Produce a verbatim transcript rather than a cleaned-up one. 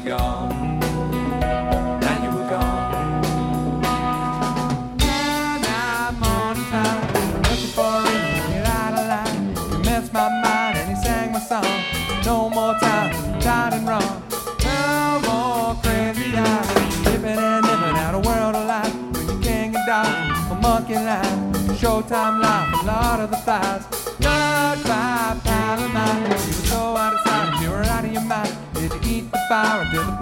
gone. Now you were gone. Now, now, morning time, looking for a reason to get out of line. You messed my mind and he sang my song. No more time, died and wrong. No more crazy eyes, living and living out a world of life. When you can't get down, a monkey line. Showtime life, a lot of the flies. Goodbye, pal of mine. You were so out of sight, you were out of your mind. Did you eat the fire until the